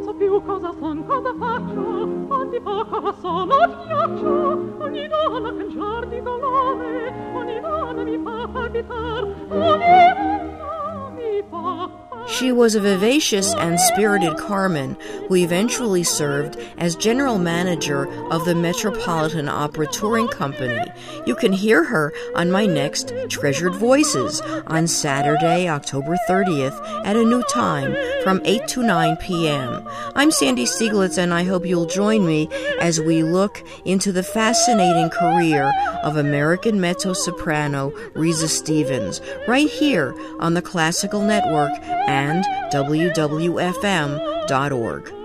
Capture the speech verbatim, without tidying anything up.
so più cosa son, cosa faccio, ogni poco sono ghiaccio, ogni donna cangiar di dolore, ogni donna mi fa palpitar, ogni donna mi fa. She was a vivacious and spirited Carmen who eventually served as general manager of the Metropolitan Opera Touring Company. You can hear her on my next Treasured Voices on Saturday, October thirtieth at a new time from eight to nine p.m. I'm Sandy Stieglitz, and I hope you'll join me as we look into the fascinating career of American mezzo-soprano Risa Stevens right here on the Classical Network and W W F M dot org.